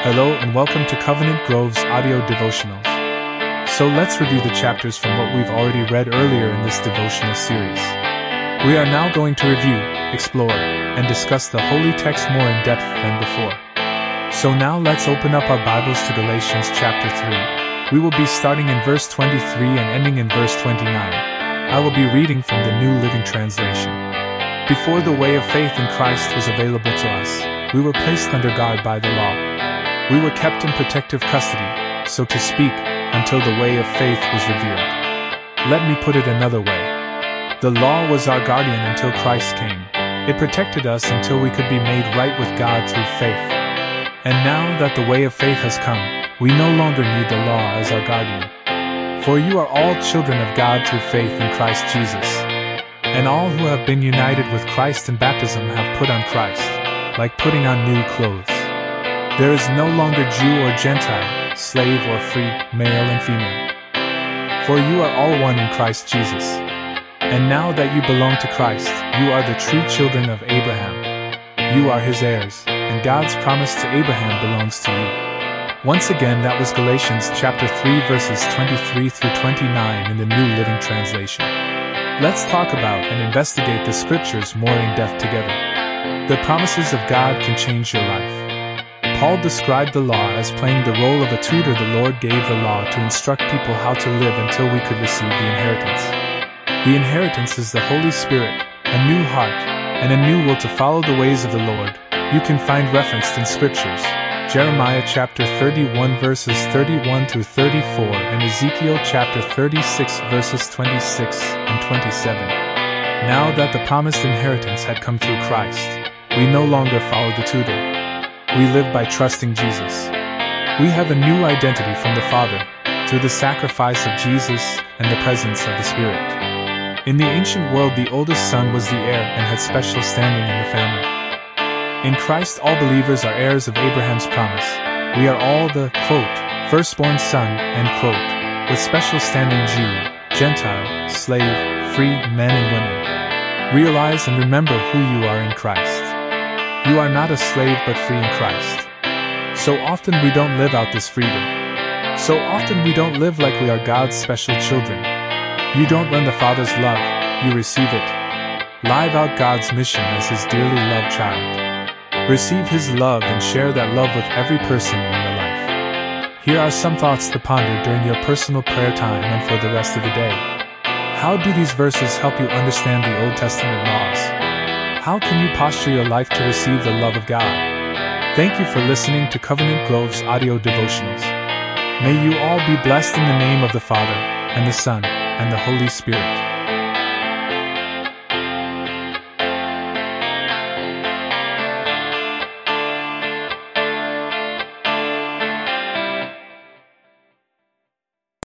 Hello and welcome to Covenant Grove's audio devotionals. So let's review the chapters from what we've already read earlier in this devotional series. We are now going to review, explore, and discuss the holy text more in depth than before. So now let's open up our Bibles to Galatians chapter 3. We will be starting in verse 23 and ending in verse 29. I will be reading from the New Living Translation. Before the way of faith in Christ was available to us, we were placed under guard by the law. We were kept in protective custody, so to speak, until the way of faith was revealed. Let me put it another way. The law was our guardian until Christ came. It protected us until we could be made right with God through faith. And now that the way of faith has come, we no longer need the law as our guardian. For you are all children of God through faith in Christ Jesus. And all who have been united with Christ in baptism have put on Christ, like putting on new clothes. There is no longer Jew or Gentile, slave or free, male and female. For you are all one in Christ Jesus. And now that you belong to Christ, you are the true children of Abraham. You are his heirs, and God's promise to Abraham belongs to you. Once again, that was Galatians chapter 3 verses 23 through 29 in the New Living Translation. Let's talk about and investigate the scriptures more in depth together. The promises of God can change your life. Paul described the law as playing the role of a tutor. The Lord gave the law to instruct people how to live until we could receive the inheritance. The inheritance is the Holy Spirit, a new heart, and a new will to follow the ways of the Lord. You can find referenced in scriptures, Jeremiah chapter 31 verses 31 through 34 and Ezekiel chapter 36 verses 26 and 27. Now that the promised inheritance had come through Christ, we no longer follow the tutor. We live by trusting Jesus. We have a new identity from the Father, through the sacrifice of Jesus and the presence of the Spirit. In the ancient world, the oldest son was the heir and had special standing in the family. In Christ, all believers are heirs of Abraham's promise. We are all the, quote, firstborn son, end quote, with special standing Jew, Gentile, slave, free, men and women. Realize and remember who you are in Christ. You are not a slave but free in Christ. So often we don't live out this freedom. So often we don't live like we are God's special children. You don't run the Father's love, you receive it. Live out God's mission as His dearly loved child. Receive His love and share that love with every person in your life. Here are some thoughts to ponder during your personal prayer time and for the rest of the day. How do these verses help you understand the Old Testament laws? How can you posture your life to receive the love of God? Thank you for listening to Covenant Grove's audio devotionals. May you all be blessed in the name of the Father, and the Son, and the Holy Spirit.